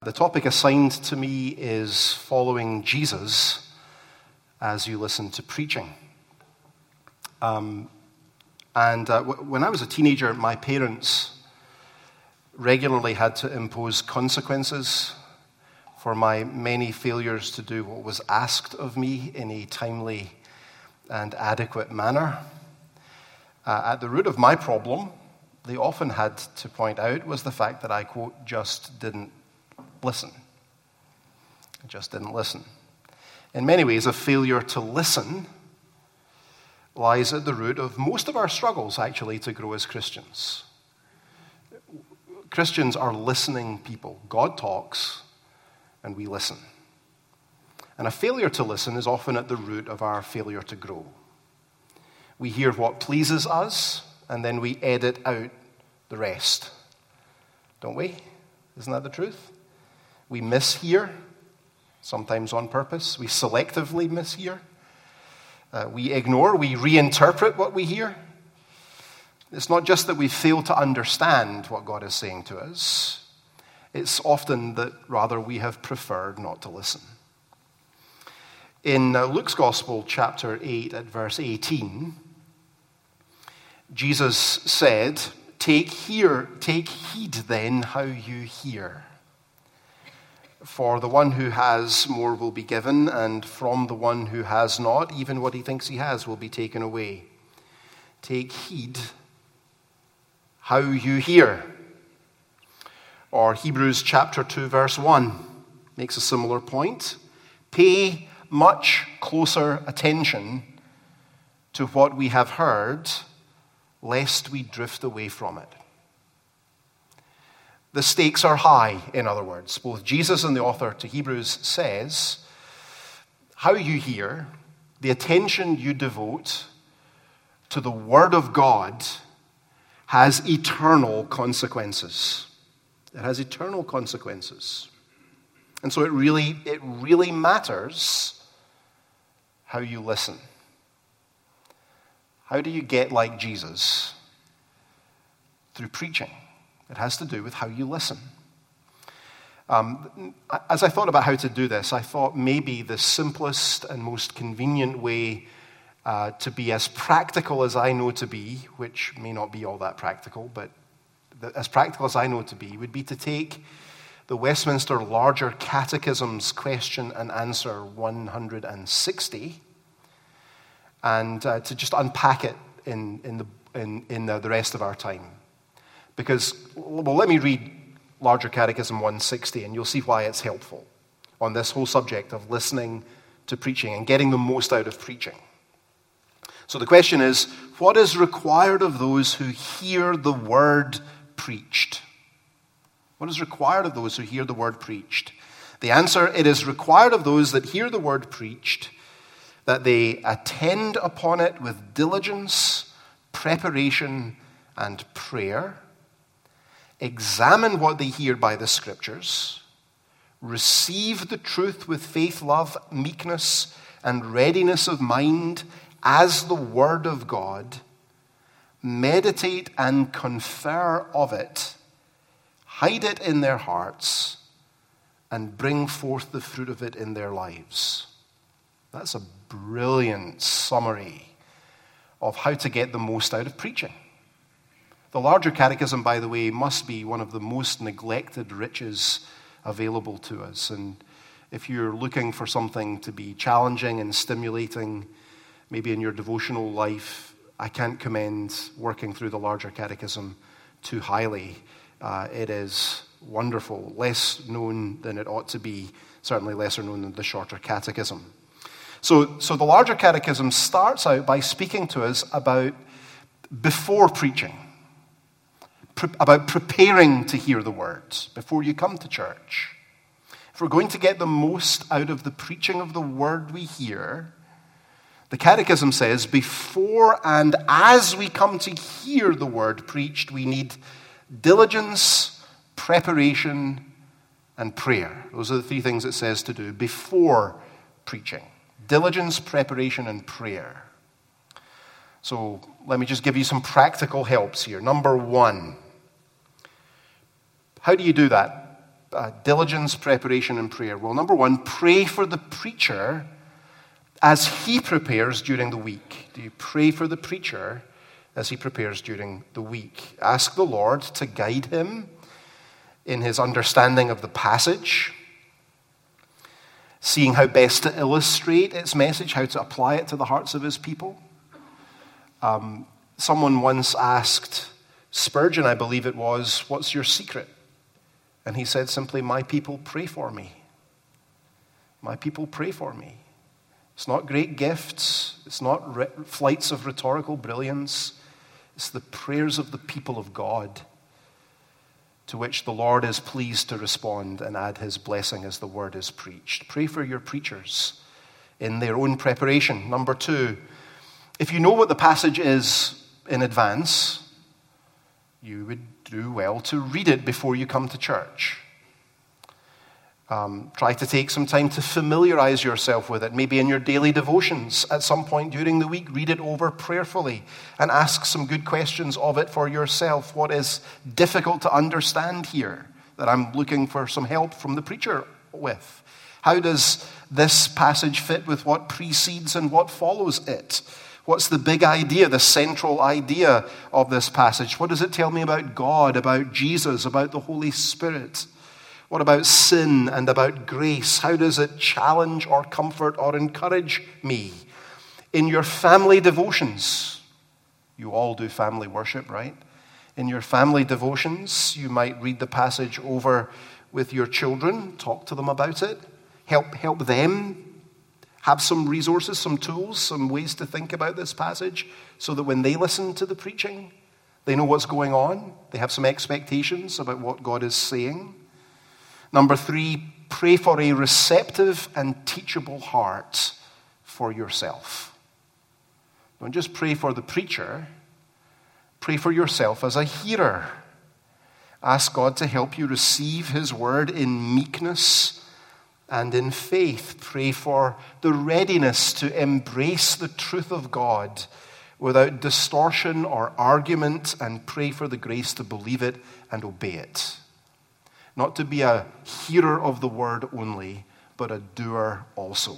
The topic assigned to me is following Jesus as you listen to preaching. When I was a teenager, my parents regularly had to impose consequences for my many failures to do what was asked of me in a timely and adequate manner. At the root of my problem, they often had to point out, was the fact that I, quote, just didn't listen. I just didn't listen. In many ways, a failure to listen lies at the root of most of our struggles, actually, to grow as Christians. Christians are listening people. God talks, and we listen. And a failure to listen is often at the root of our failure to grow. We hear what pleases us, and then we edit out the rest. Don't we? Isn't that the truth? We mishear, sometimes on purpose. We selectively mishear. We ignore, we reinterpret what we hear. It's not just that we fail to understand what God is saying to us. It's often that, rather, we have preferred not to listen. In Luke's Gospel, chapter 8, at verse 18, Jesus said, Take heed then how you hear. For the one who has, more will be given, and from the one who has not, even what he thinks he has will be taken away. Take heed how you hear. Or Hebrews chapter 2, verse 1 makes a similar point. Pay much closer attention to what we have heard, lest we drift away from it. The stakes are high, in other words. Both Jesus and the author to Hebrews says, how you hear, the attention you devote to the Word of God has eternal consequences. It has eternal consequences. And so it really matters how you listen. How do you get like Jesus? Through preaching. It has to do with how you listen. As I thought about how to do this, I thought maybe the simplest and most convenient way to be as practical as I know to be, which may not be all that practical, but as practical as I know to be, would be to take the Westminster Larger Catechism's question and answer 160 and to just unpack it in the rest of our time. Because, well, let me read Larger Catechism 160, and you'll see why it's helpful on this whole subject of listening to preaching and getting the most out of preaching. So the question is, what is required of those who hear the word preached? What is required of those who hear the word preached? The answer, it is required of those that hear the word preached that they attend upon it with diligence, preparation, and prayer, examine what they hear by the Scriptures, receive the truth with faith, love, meekness, and readiness of mind as the Word of God, meditate and confer of it, hide it in their hearts, and bring forth the fruit of it in their lives. That's a brilliant summary of how to get the most out of preaching. The Larger Catechism, by the way, must be one of the most neglected riches available to us. And if you're looking for something to be challenging and stimulating, maybe in your devotional life, I can't commend working through the Larger Catechism too highly. It is wonderful, less known than it ought to be, certainly lesser known than the Shorter Catechism. So the Larger Catechism starts out by speaking to us about before preaching, about preparing to hear the words before you come to church. If we're going to get the most out of the preaching of the word we hear, the Catechism says before and as we come to hear the word preached, we need diligence, preparation, and prayer. Those are the three things it says to do before preaching. Diligence, preparation, and prayer. So let me just give you some practical helps here. Number one, how do you do that? diligence, preparation, and prayer. Well, number one, pray for the preacher as he prepares during the week. Do you pray for the preacher as he prepares during the week? Ask the Lord to guide him in his understanding of the passage, seeing how best to illustrate its message, how to apply it to the hearts of his people. Someone once asked Spurgeon, I believe it was, "What's your secret?" And he said simply, "My people pray for me. My people pray for me." It's not great gifts. It's not flights of rhetorical brilliance. It's the prayers of the people of God to which the Lord is pleased to respond and add his blessing as the word is preached. Pray for your preachers in their own preparation. Number two, if you know what the passage is in advance, you would do well to read it before you come to church. Try to take some time to familiarize yourself with it. Maybe in your daily devotions at some point during the week, read it over prayerfully and ask some good questions of it for yourself. What is difficult to understand here that I'm looking for some help from the preacher with? How does this passage fit with what precedes and what follows it? What's the big idea, the central idea of this passage? What does it tell me about God, about Jesus, about the Holy Spirit? What about sin and about grace? How does it challenge or comfort or encourage me? In your family devotions, you all do family worship, right? In your family devotions, you might read the passage over with your children, talk to them about it, help them have some resources, some tools, some ways to think about this passage so that when they listen to the preaching, they know what's going on. They have some expectations about what God is saying. Number three, pray for a receptive and teachable heart for yourself. Don't just pray for the preacher. Pray for yourself as a hearer. Ask God to help you receive his word in meekness and in faith. Pray for the readiness to embrace the truth of God without distortion or argument, and pray for the grace to believe it and obey it. Not to be a hearer of the word only, but a doer also.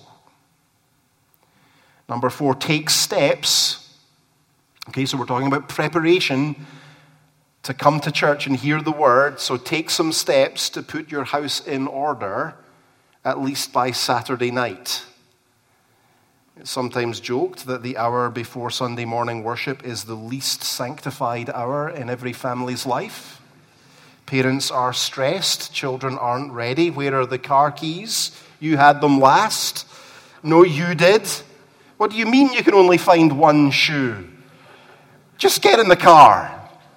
Number four, take steps. Okay, so we're talking about preparation to come to church and hear the word. So take some steps to put your house in order, at least by Saturday night. It's sometimes joked that the hour before Sunday morning worship is the least sanctified hour in every family's life. Parents are stressed. Children aren't ready. Where are the car keys? You had them last. No, you did. What do you mean you can only find one shoe? Just get in the car.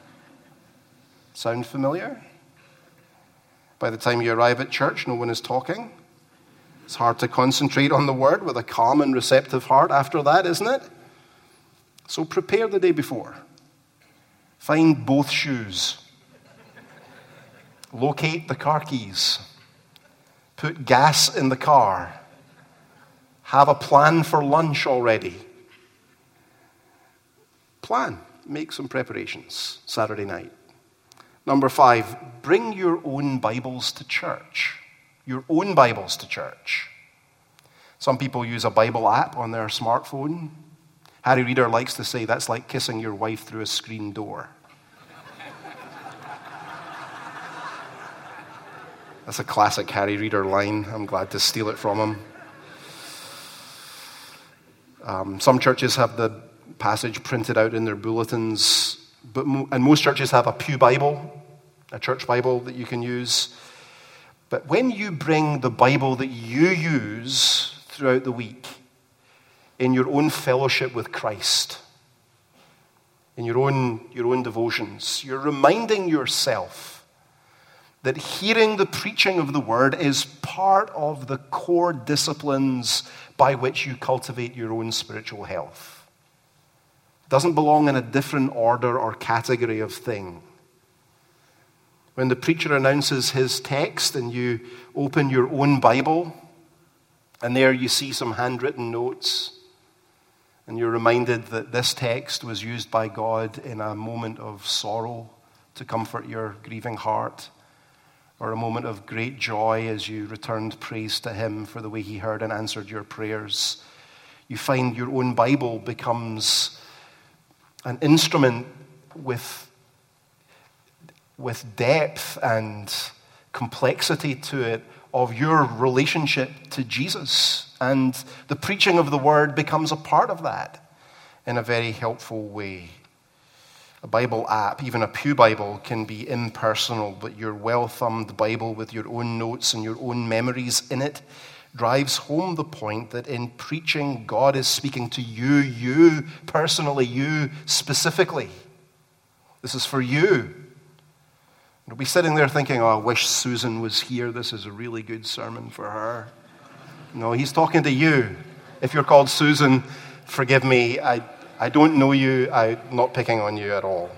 Sound familiar? By the time you arrive at church, no one is talking. It's hard to concentrate on the word with a calm and receptive heart after that, isn't it? So prepare the day before. Find both shoes. Locate the car keys. Put gas in the car. Have a plan for lunch already. Plan. Make some preparations Saturday night. Number 5, bring your own Bibles to church. Your own Bibles to church. Some people use a Bible app on their smartphone. Harry Reeder likes to say that's like kissing your wife through a screen door. That's a classic Harry Reeder line. I'm glad to steal it from him. Some churches have the passage printed out in their bulletins, and most churches have a pew Bible, a church Bible that you can use. But when you bring the Bible that you use throughout the week in your own fellowship with Christ, in your own devotions, you're reminding yourself that hearing the preaching of the word is part of the core disciplines by which you cultivate your own spiritual health. It doesn't belong in a different order or category of thing. When the preacher announces his text and you open your own Bible, and there you see some handwritten notes, and you're reminded that this text was used by God in a moment of sorrow to comfort your grieving heart, or a moment of great joy as you returned praise to him for the way he heard and answered your prayers. You find your own Bible becomes an instrument with depth and complexity to it of your relationship to Jesus. And the preaching of the word becomes a part of that in a very helpful way. A Bible app, even a Pew Bible, can be impersonal, but your well-thumbed Bible with your own notes and your own memories in it drives home the point that in preaching, God is speaking to you personally, you specifically. This is for you. You'll be sitting there thinking, oh, I wish Susan was here. This is a really good sermon for her. No, he's talking to you. If you're called Susan, forgive me. I don't know you. I'm not picking on you at all.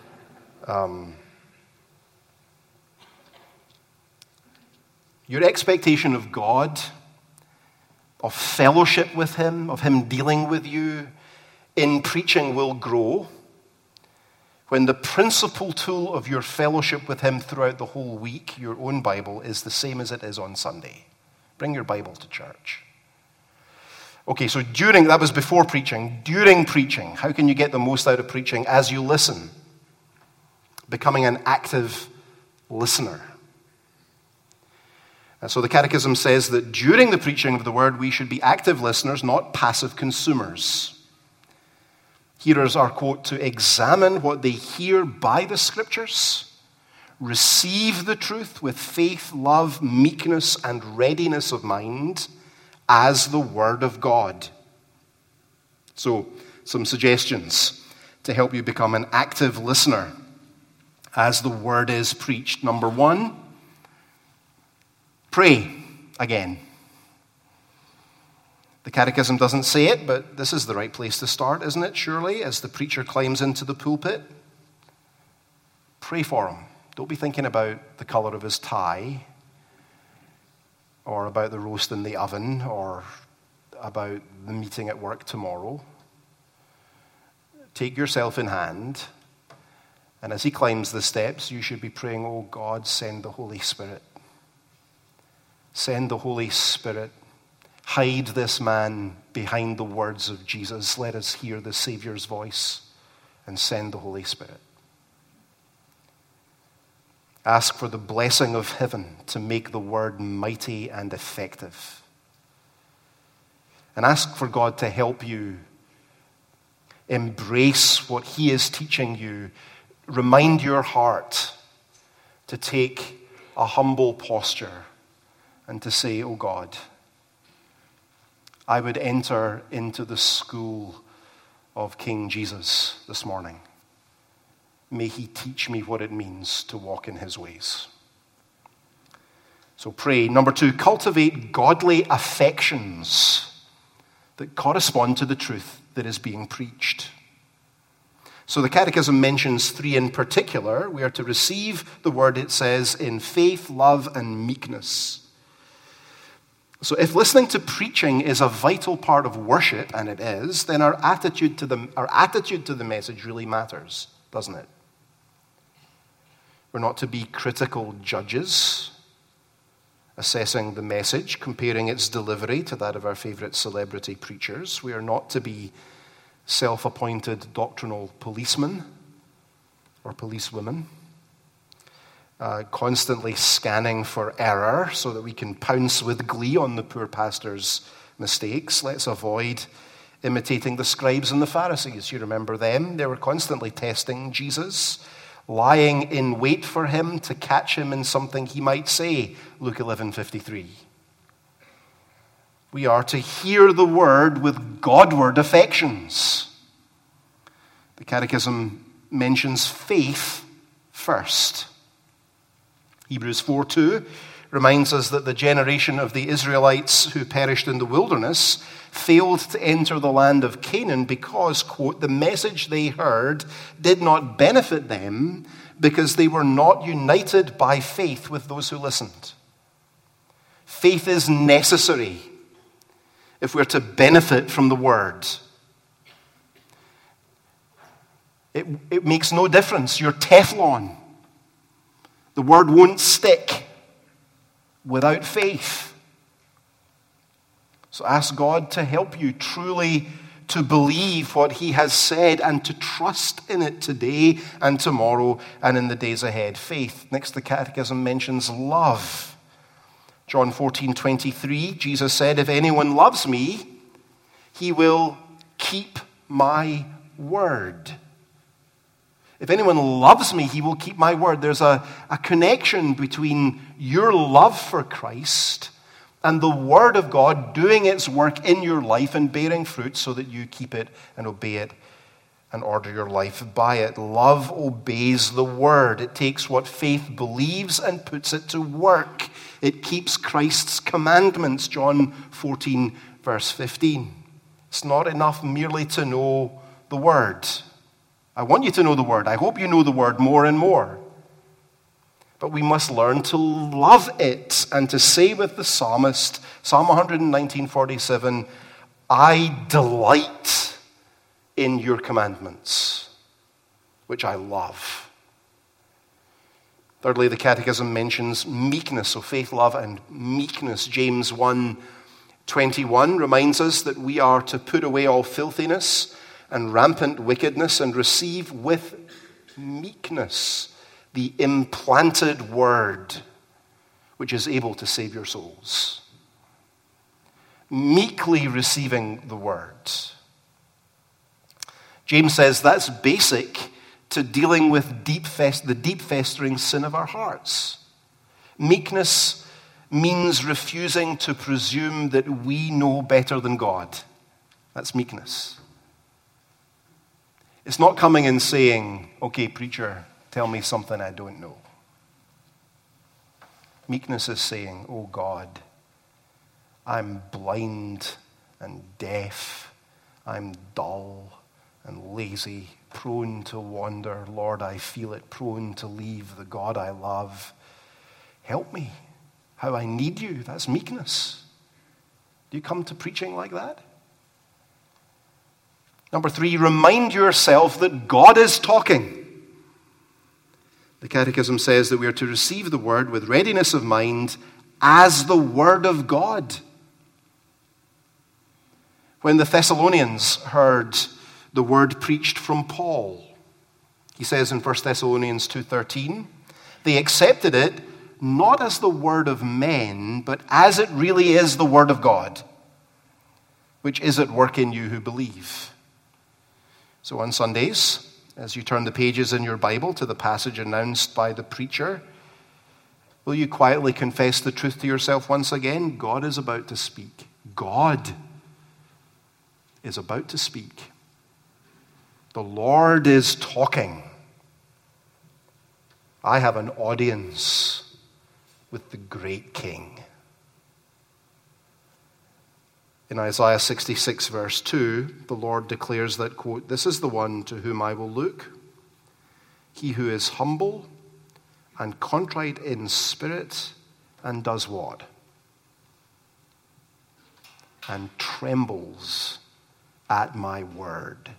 Your expectation of God, of fellowship with him, of him dealing with you in preaching will grow when the principal tool of your fellowship with him throughout the whole week, your own Bible, is the same as it is on Sunday. Bring your Bible to church. Okay, so that was before preaching. During preaching, how can you get the most out of preaching? As you listen, becoming an active listener. And so the Catechism says that during the preaching of the word, we should be active listeners, not passive consumers. Hearers are, quote, to examine what they hear by the Scriptures, receive the truth with faith, love, meekness, and readiness of mind as the Word of God. So, some suggestions to help you become an active listener as the Word is preached. Number 1, pray again. The Catechism doesn't say it, but this is the right place to start, isn't it, surely, as the preacher climbs into the pulpit? Pray for him. Don't be thinking about the color of his tie, or about the roast in the oven, or about the meeting at work tomorrow. Take yourself in hand, and as he climbs the steps, you should be praying, oh God, send the Holy Spirit. Send the Holy Spirit. Hide this man behind the words of Jesus. Let us hear the Savior's voice, and send the Holy Spirit. Ask for the blessing of heaven to make the word mighty and effective. And ask for God to help you embrace what he is teaching you. Remind your heart to take a humble posture and to say, oh God, I would enter into the school of King Jesus this morning. May he teach me what it means to walk in his ways. So pray. Number 2, cultivate godly affections that correspond to the truth that is being preached. So the Catechism mentions 3 in particular. We are to receive the word, it says, in faith, love, and meekness. So if listening to preaching is a vital part of worship, and it is, then our attitude to the message really matters, doesn't it? We're not to be critical judges, assessing the message, comparing its delivery to that of our favorite celebrity preachers. We are not to be self-appointed doctrinal policemen or policewomen, constantly scanning for error so that we can pounce with glee on the poor pastor's mistakes. Let's avoid imitating the scribes and the Pharisees. You remember them? They were constantly testing Jesus, lying in wait for him to catch him in something he might say, Luke 11:53. We are to hear the word with Godward affections. The Catechism mentions faith first. Hebrews 4:2 reminds us that the generation of the Israelites who perished in the wilderness failed to enter the land of Canaan because, quote, the message they heard did not benefit them because they were not united by faith with those who listened. Faith is necessary if we're to benefit from the word. It makes no difference. You're Teflon. The word won't stick without faith. So ask God to help you truly to believe what he has said and to trust in it today and tomorrow and in the days ahead. Faith. Next, the Catechism mentions love. John 14:23, Jesus said, if anyone loves me, he will keep my word. If anyone loves me, he will keep my word. There's a connection between your love for Christ and the word of God doing its work in your life and bearing fruit so that you keep it and obey it and order your life by it. Love obeys the word. It takes what faith believes and puts it to work. It keeps Christ's commandments, John 14, verse 15. It's not enough merely to know the word. I want you to know the word. I hope you know the word more and more. But we must learn to love it and to say with the psalmist, Psalm 119:47, I delight in your commandments, which I love. Thirdly, the Catechism mentions meekness, so faith, love, and meekness. James 1:21 reminds us that we are to put away all filthiness and rampant wickedness and receive with meekness the implanted word which is able to save your souls. Meekly receiving the word. James says that's basic to dealing with the deep festering sin of our hearts. Meekness means refusing to presume that we know better than God. That's meekness. It's not coming and saying, okay, preacher, tell me something I don't know. Meekness is saying, oh God, I'm blind and deaf. I'm dull and lazy, prone to wander. Lord, I feel it, prone to leave the God I love. Help me, how I need you. That's meekness. Do you come to preaching like that? Number 3, remind yourself that God is talking. The Catechism says that we are to receive the word with readiness of mind as the word of God. When the Thessalonians heard the word preached from Paul, he says in 1 Thessalonians 2:13, they accepted it not as the word of men, but as it really is the word of God, which is at work in you who believe. So on Sundays, as you turn the pages in your Bible to the passage announced by the preacher, will you quietly confess the truth to yourself once again? God is about to speak. God is about to speak. The Lord is talking. I have an audience with the great King. In Isaiah 66, verse 2, the Lord declares that, quote, this is the one to whom I will look, he who is humble and contrite in spirit and does what? And trembles at my word.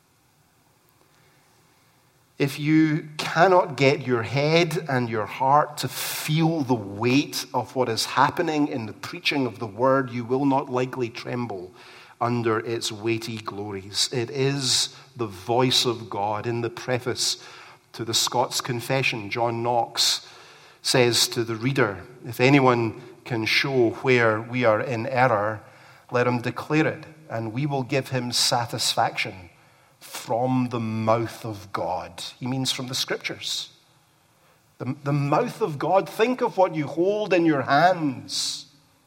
If you cannot get your head and your heart to feel the weight of what is happening in the preaching of the word, you will not likely tremble under its weighty glories. It is the voice of God. In the preface to the Scots Confession, John Knox says to the reader, if anyone can show where we are in error, let him declare it, and we will give him satisfaction from the mouth of God. He means from the scriptures. The mouth of God. Think of what you hold in your hands.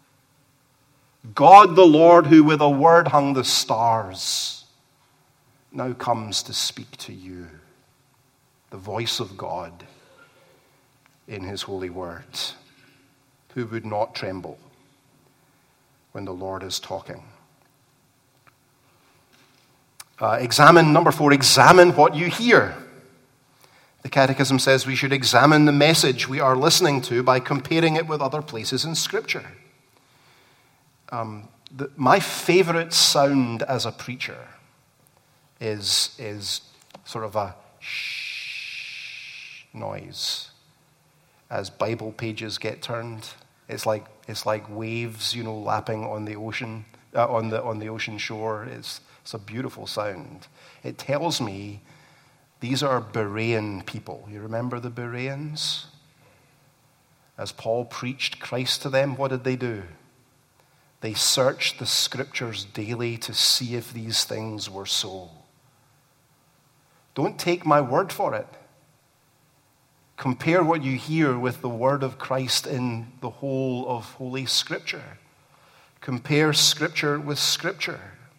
God the Lord, who with a word hung the stars, now comes to speak to you. The voice of God in his holy word. Who would not tremble when the Lord is talking? Number 4, examine what you hear. The Catechism says we should examine the message we are listening to by comparing it with other places in Scripture. My favorite sound as a preacher is sort of a shh noise as Bible pages get turned. It's like waves, lapping on the ocean, on the ocean shore. It's a beautiful sound. It tells me these are Berean people. You remember the Bereans? As Paul preached Christ to them, what did they do? They searched the scriptures daily to see if these things were so. Don't take my word for it. Compare what you hear with the word of Christ in the whole of Holy Scripture. Compare Scripture with Scripture.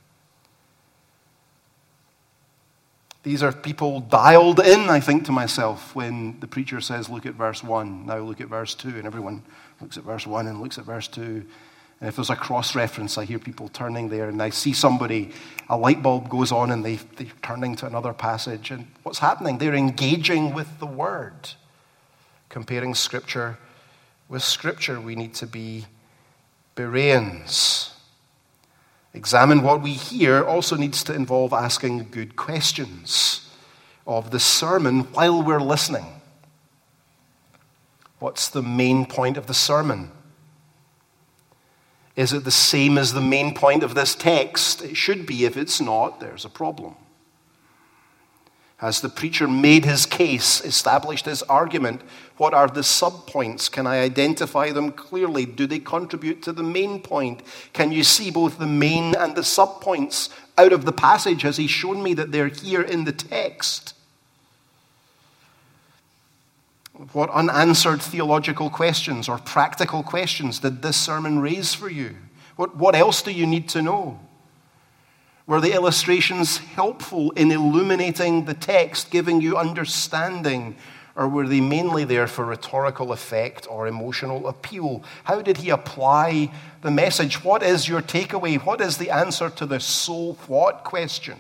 These are people dialed in, I think to myself, when the preacher says, look at verse 1, now look at verse 2, and everyone looks at verse 1 and looks at verse 2. And if there's a cross-reference, I hear people turning there, and I see somebody, a light bulb goes on, and they're turning to another passage. And what's happening? They're engaging with the Word. Comparing Scripture with Scripture, we need to be Bereans. Examine what we hear also needs to involve asking good questions of the sermon while we're listening. What's the main point of the sermon? Is it the same as the main point of this text? It should be. If it's not, there's a problem. Has the preacher made his case, established his argument? What are the subpoints? Can I identify them clearly? Do they contribute to the main point? Can you see both the main and the subpoints out of the passage? Has he shown me that they're here in the text? What unanswered theological questions or practical questions did this sermon raise for you? What else do you need to know? Were the illustrations helpful in illuminating the text, giving you understanding, or were they mainly there for rhetorical effect or emotional appeal? How did he apply the message? What is your takeaway? What is the answer to the so what question?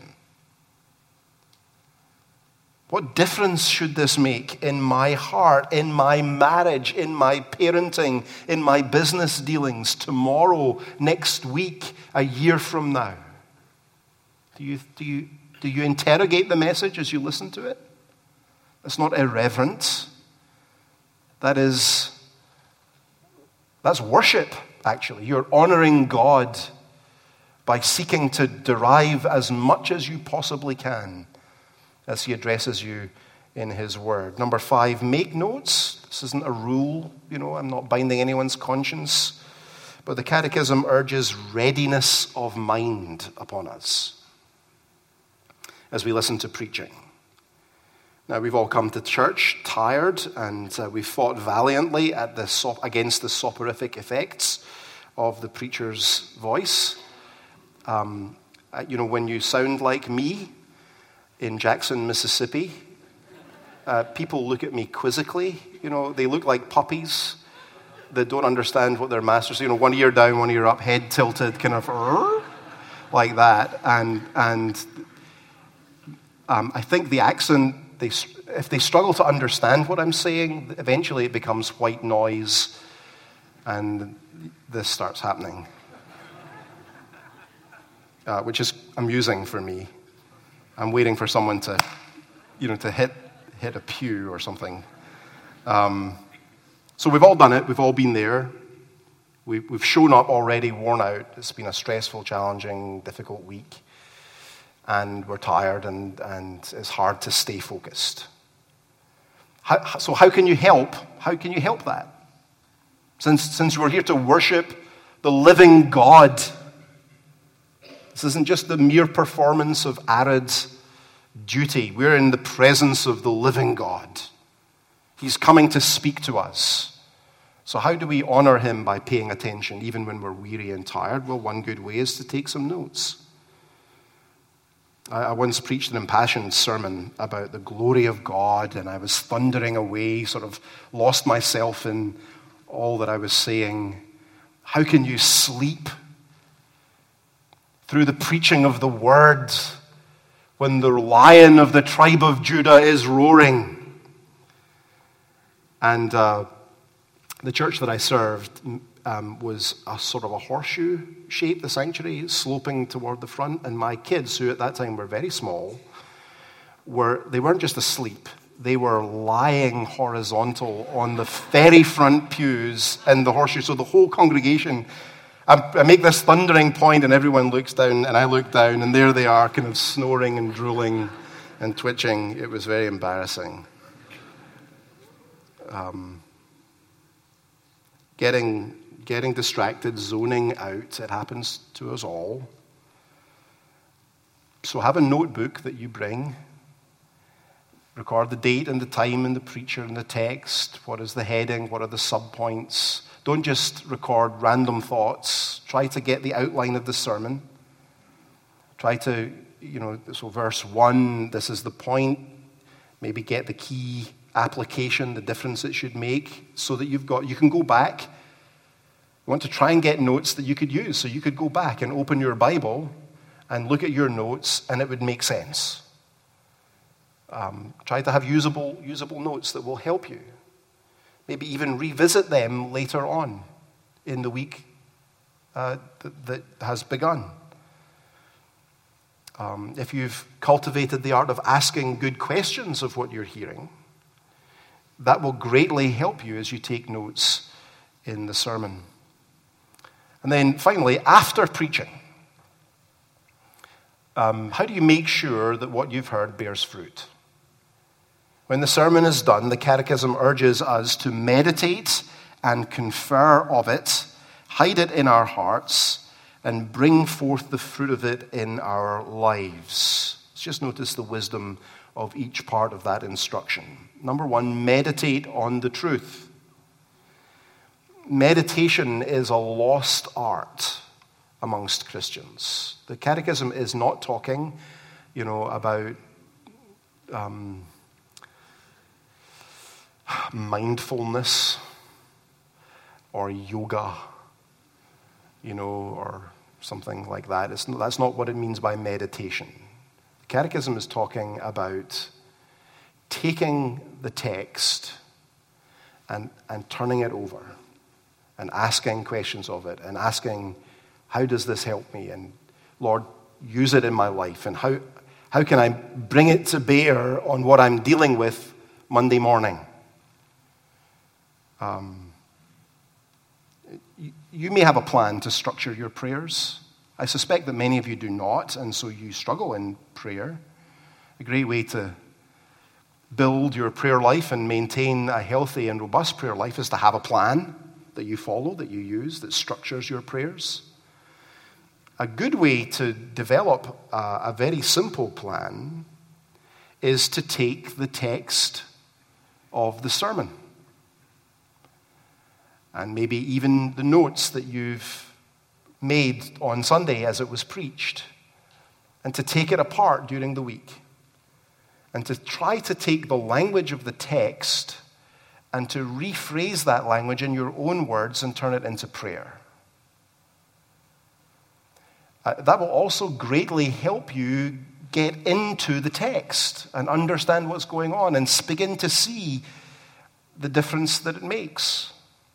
What difference should this make in my heart, in my marriage, in my parenting, in my business dealings, tomorrow, next week, a year from now? Do you interrogate the message as you listen to it? That's not irreverent. That's worship, actually. You're honoring God by seeking to derive as much as you possibly can as he addresses you in his word. Number 5, make notes. This isn't a rule, I'm not binding anyone's conscience. But the Catechism urges readiness of mind upon us as we listen to preaching. Now, we've all come to church tired, and we've fought valiantly against the soporific effects of the preacher's voice. When you sound like me in Jackson, Mississippi, people look at me quizzically. They look like puppies that don't understand what their masters. One ear down, one ear up, head tilted, kind of like that. And I think the accent, if they struggle to understand what I'm saying, eventually it becomes white noise, and this starts happening, which is amusing for me. I'm waiting for someone to hit a pew or something. So we've all done it. We've all been there. We've shown up already worn out. It's been a stressful, challenging, difficult week. And we're tired, and it's hard to stay focused. So how can you help? How can you help that? Since we're here to worship the living God, this isn't just the mere performance of arid duty. We're in the presence of the living God. He's coming to speak to us. So how do we honor him by paying attention, even when we're weary and tired? Well, one good way is to take some notes. I once preached an impassioned sermon about the glory of God, and I was thundering away, sort of lost myself in all that I was saying. How can you sleep through the preaching of the word when the Lion of the tribe of Judah is roaring? And the church that I served was a sort of a horseshoe shape, the sanctuary, sloping toward the front. And my kids, who at that time were very small, they weren't just asleep. they were lying horizontal on the very front pews in the horseshoe. So the whole congregation, I make this thundering point and everyone looks down and I look down and there they are kind of snoring and drooling and twitching. It was very embarrassing. Getting distracted, zoning out, it happens to us all. So have a notebook that you bring. Record the date and the time and the preacher and the text. What is the heading? What are the subpoints? Don't just record random thoughts. Try to get the outline of the sermon. Try to, so verse 1, this is the point. Maybe get the key application, the difference it should make, so that you can go back. You want to try and get notes that you could use. So you could go back and open your Bible and look at your notes and it would make sense. Try to have usable notes that will help you. Maybe even revisit them later on in the week that has begun. If you've cultivated the art of asking good questions of what you're hearing, that will greatly help you as you take notes in the sermon. And then finally, after preaching, how do you make sure that what you've heard bears fruit? When the sermon is done, the Catechism urges us to meditate and confer of it, hide it in our hearts, and bring forth the fruit of it in our lives. Let's just notice the wisdom of each part of that instruction. Number 1, meditate on the truth. Meditation is a lost art amongst Christians. The Catechism is not talking, about mindfulness or yoga, or something like that. That's not what it means by meditation. The Catechism is talking about taking the text and turning it over and asking questions of it and asking, how does this help me? And Lord, use it in my life. And how can I bring it to bear on what I'm dealing with Monday morning? You may have a plan to structure your prayers. I suspect that many of you do not, and so you struggle in prayer. A great way to build your prayer life and maintain a healthy and robust prayer life is to have a plan that you follow, that you use, that structures your prayers. A good way to develop a very simple plan is to take the text of the sermon and maybe even the notes that you've made on Sunday as it was preached, and to take it apart during the week and to try to take the language of the text and to rephrase that language in your own words and turn it into prayer. That will also greatly help you get into the text and understand what's going on and begin to see the difference that it makes.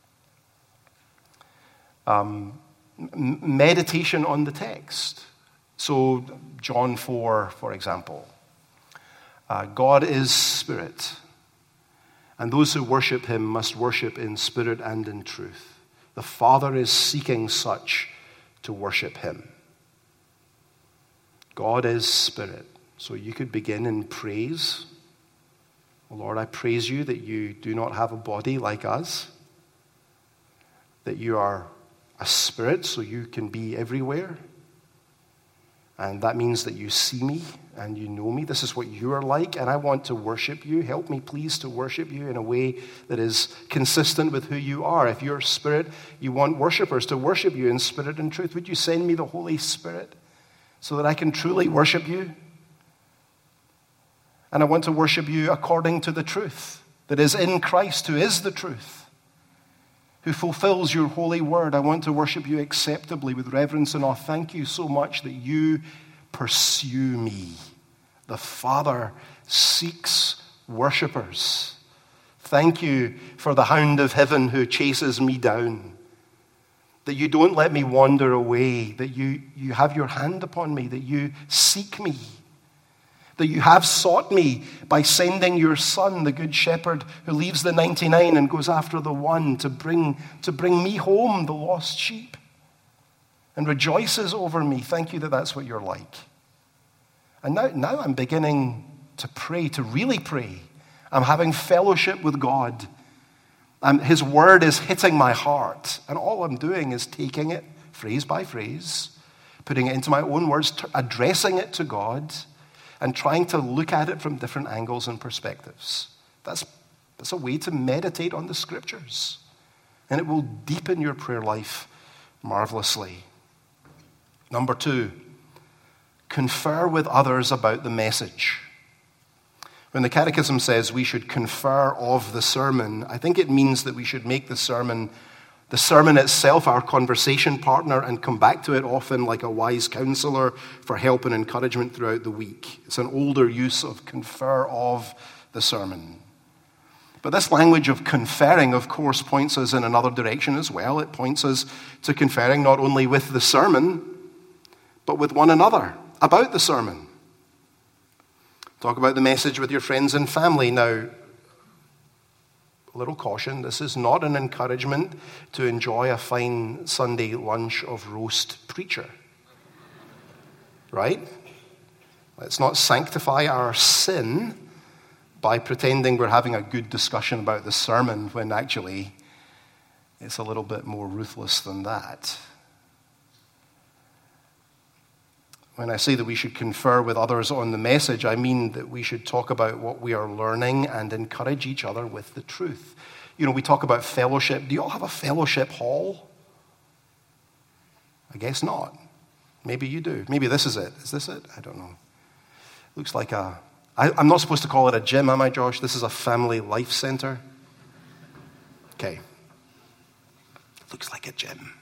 Meditation on the text. So John 4, for example. God is spirit, and those who worship him must worship in spirit and in truth. The Father is seeking such to worship him. God is spirit. So you could begin in praise. Lord, I praise you that you do not have a body like us, that you are a spirit, so you can be everywhere. And that means that you see me and you know me. This is what you are like, and I want to worship you. Help me, please, to worship you in a way that is consistent with who you are. If you're spirit, you want worshipers to worship you in spirit and truth. Would you send me the Holy Spirit so that I can truly worship you? And I want to worship you according to the truth that is in Christ, who is the truth, who fulfills your holy word. I want to worship you acceptably with reverence and awe. Thank you so much that you pursue me. The Father seeks worshipers. Thank you for the hound of heaven who chases me down. That you don't let me wander away. That you have your hand upon me. That you seek me. that you have sought me by sending your Son, the Good Shepherd, who leaves the 99 and goes after the one to bring me home, the lost sheep, and rejoices over me. Thank you that that's what you're like. And now I'm beginning to pray, to really pray. I'm having fellowship with God. His word is hitting my heart. And all I'm doing is taking it phrase by phrase, putting it into my own words, addressing it to God, and trying to look at it from different angles and perspectives. That's a way to meditate on the Scriptures. And it will deepen your prayer life marvelously. Number 2, confer with others about the message. When the Catechism says we should confer of the sermon, I think it means that we should make the sermon itself our conversation partner and come back to it often like a wise counselor for help and encouragement throughout the week. It's an older use of confer of the sermon. But this language of conferring, of course, points us in another direction as well. It points us to conferring not only with the sermon, but with one another about the sermon. Talk about the message with your friends and family. Now, a little caution, this is not an encouragement to enjoy a fine Sunday lunch of roast preacher. Right? Let's not sanctify our sin by pretending we're having a good discussion about the sermon when actually it's a little bit more ruthless than that. When I say that we should confer with others on the message, I mean that we should talk about what we are learning and encourage each other with the truth. You know, we talk about fellowship. Do you all have a fellowship hall? I guess not. Maybe you do. Maybe this is it. Is this it? I don't know. Looks like I'm not supposed to call it a gym, am I, Josh? This is a family life center. Okay. Looks like a gym.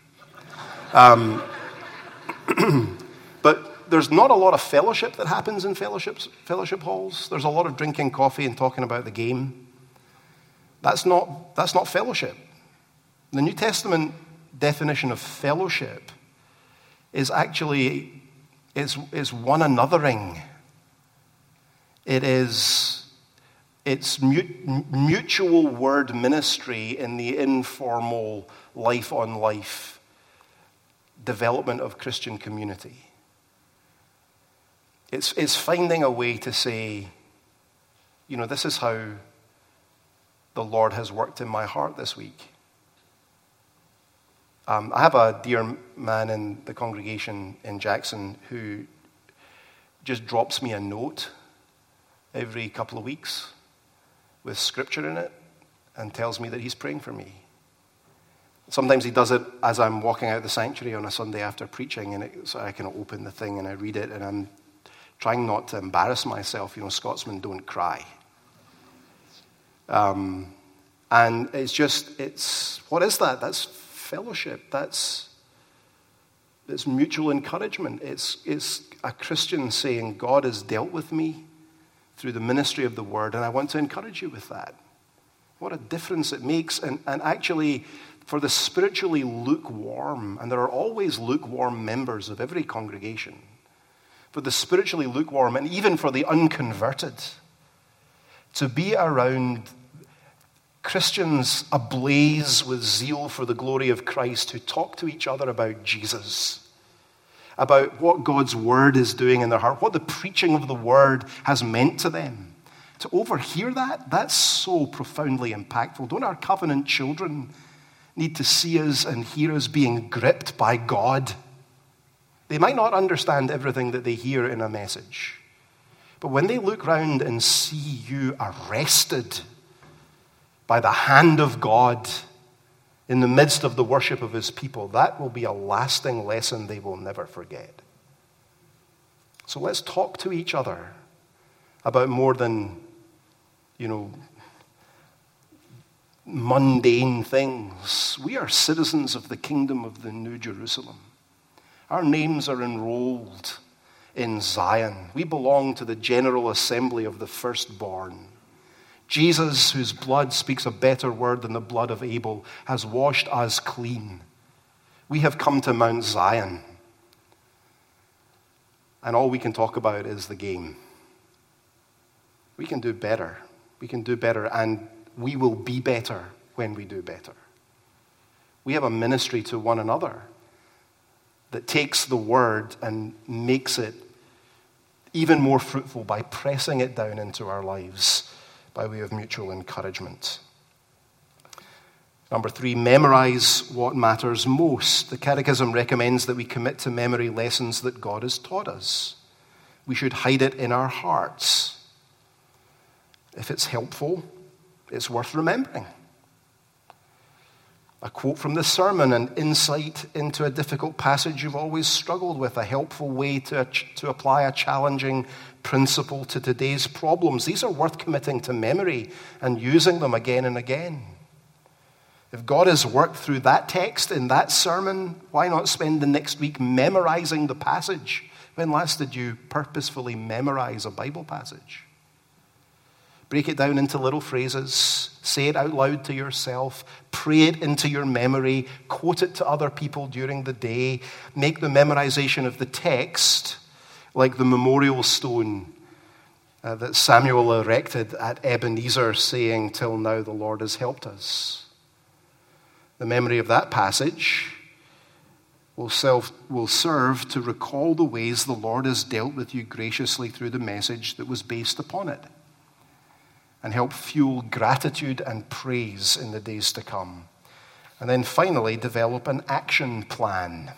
But there's not a lot of fellowship that happens in fellowship halls. There's a lot of drinking coffee and talking about the game. That's not fellowship. The New Testament definition of fellowship is actually is one anothering. It's mutual word ministry in the informal life on life development of Christian community. It's finding a way to say, you know, this is how the Lord has worked in my heart this week. I have a dear man in the congregation in Jackson who just drops me a note every couple of weeks with scripture in it and tells me that he's praying for me. Sometimes he does it as I'm walking out the sanctuary on a Sunday after preaching, and so I can open the thing and I read it, and I'm trying not to embarrass myself. You know, Scotsmen don't cry. And what is that? That's fellowship. It's mutual encouragement. It's a Christian saying, God has dealt with me through the ministry of the word, and I want to encourage you with that. What a difference it makes. And actually, for the spiritually lukewarm, and there are always lukewarm members of every congregation, for the spiritually lukewarm, and even for the unconverted, to be around Christians ablaze with zeal for the glory of Christ who talk to each other about Jesus, about what God's word is doing in their heart, what the preaching of the word has meant to them. To overhear that's so profoundly impactful. Don't our covenant children need to see us and hear us being gripped by God? They might not understand everything that they hear in a message, but when they look round and see you arrested by the hand of God in the midst of the worship of his people, that will be a lasting lesson they will never forget. So let's talk to each other about more than, mundane things. We are citizens of the kingdom of the New Jerusalem. Our names are enrolled in Zion. We belong to the general assembly of the firstborn. Jesus, whose blood speaks a better word than the blood of Abel, has washed us clean. We have come to Mount Zion. And all we can talk about is the game. We can do better. We can do better, and we will be better when we do better. We have a ministry to one another that takes the word and makes it even more fruitful by pressing it down into our lives by way of mutual encouragement. Number 3, memorize what matters most. The Catechism recommends that we commit to memory lessons that God has taught us. We should hide it in our hearts. If it's helpful, it's worth remembering. A quote from this sermon, an insight into a difficult passage you've always struggled with, a helpful way to apply a challenging principle to today's problems. These are worth committing to memory and using them again and again. If God has worked through that text in that sermon, why not spend the next week memorizing the passage? When last did you purposefully memorize a Bible passage? Break it down into little phrases. Say it out loud to yourself. Pray it into your memory. Quote it to other people during the day. Make the memorization of the text like the memorial stone that Samuel erected at Ebenezer, saying, "Till now the Lord has helped us." The memory of that passage will serve to recall the ways the Lord has dealt with you graciously through the message that was based upon it, and help fuel gratitude and praise in the days to come. And then finally, develop an action plan.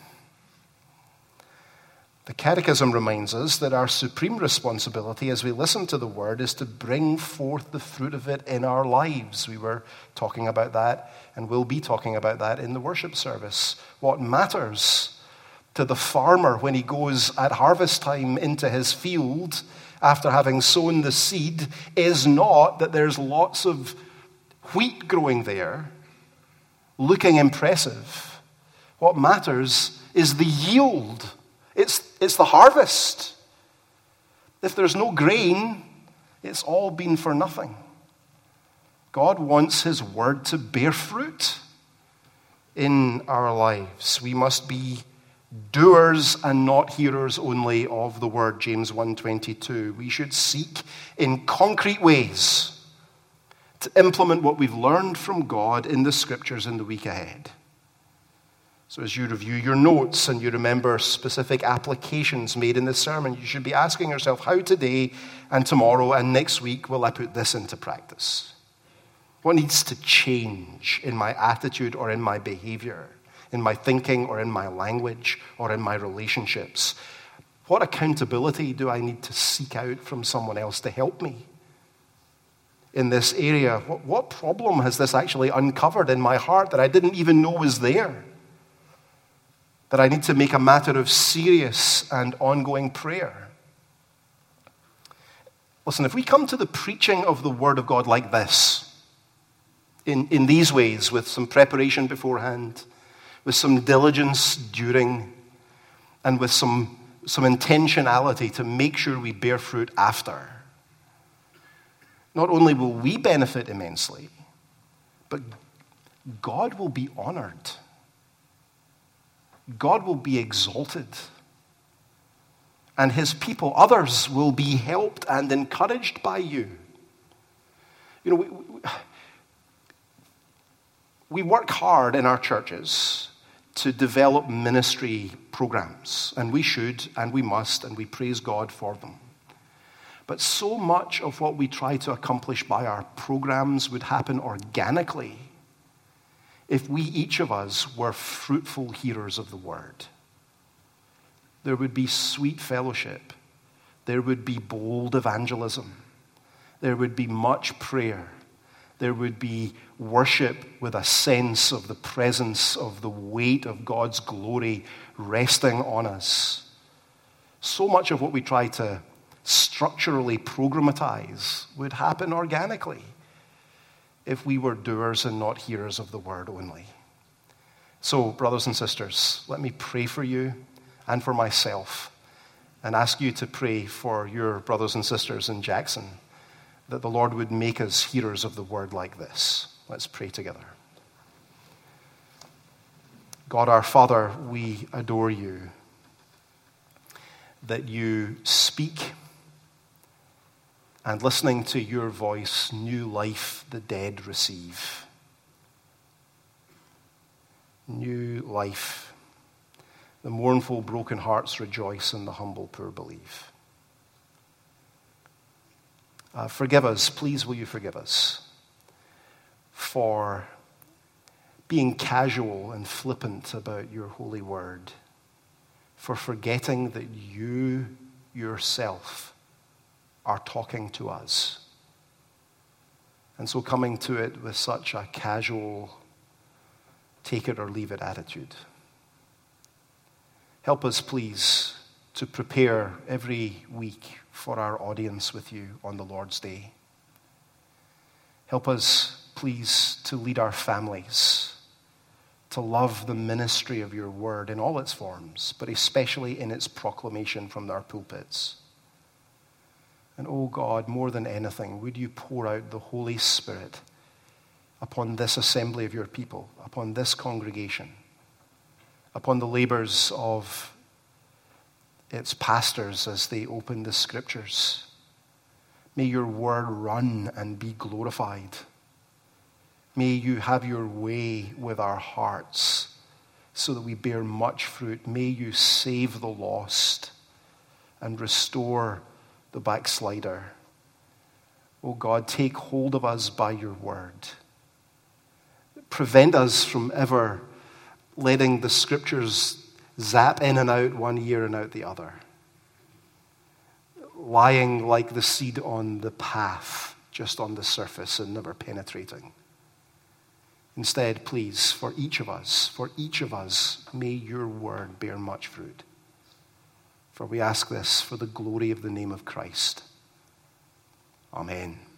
The Catechism reminds us that our supreme responsibility as we listen to the Word is to bring forth the fruit of it in our lives. We were talking about that and will be talking about that in the worship service. What matters to the farmer when he goes at harvest time into his field after having sown the seed is not that there's lots of wheat growing there, looking impressive. What matters is the yield. It's the harvest. If there's no grain, it's all been for nothing. God wants his word to bear fruit in our lives. We must be doers and not hearers only of the word, James 1:22. We should seek in concrete ways to implement what we've learned from God in the scriptures in the week ahead. So as you review your notes and you remember specific applications made in this sermon, you should be asking yourself, how today and tomorrow and next week will I put this into practice? What needs to change in my attitude or in my behavior, in my thinking or in my language or in my relationships? What accountability do I need to seek out from someone else to help me in this area? What problem has this actually uncovered in my heart that I didn't even know was there, that I need to make a matter of serious and ongoing prayer? Listen, if we come to the preaching of the Word of God like this, in these ways, with some preparation beforehand, with some diligence during, and with some intentionality to make sure we bear fruit after, not only will we benefit immensely, but God will be honored. God will be exalted. And his people, others, will be helped and encouraged by you. You know, we work hard in our churches to develop ministry programs, and we should, and we must, and we praise God for them. But so much of what we try to accomplish by our programs would happen organically if we, each of us, were fruitful hearers of the word. There would be sweet fellowship. There would be bold evangelism. There would be much prayer. There would be worship with a sense of the presence of the weight of God's glory resting on us. So much of what we try to structurally programatize would happen organically if we were doers and not hearers of the word only. So, brothers and sisters, let me pray for you and for myself, and ask you to pray for your brothers and sisters in Jackson, that the Lord would make us hearers of the word like this. Let's pray together. God our Father, we adore you, that you speak And listening to your voice, new life the dead receive. New life. The mournful, broken hearts rejoice, and the humble, poor believe. Forgive us, please will you forgive us for being casual and flippant about your holy word, for forgetting that you yourself are talking to us, and so coming to it with such a casual, take it or leave it attitude. Help us, please, to prepare every week for our audience with you on the Lord's Day. Help us, please, to lead our families, to love the ministry of your word in all its forms, but especially in its proclamation from our pulpits. And oh God, more than anything, would you pour out the Holy Spirit upon this assembly of your people, upon this congregation, upon the labors of its pastors as they open the scriptures. May your word run and be glorified. May you have your way with our hearts so that we bear much fruit. May you save the lost and restore the backslider. Oh God, take hold of us by your word. Prevent us from ever letting the scriptures zap in and out one ear and out the other, lying like the seed on the path, just on the surface and never penetrating. Instead, please, for each of us, may your word bear much fruit. For we ask this for the glory of the name of Christ. Amen.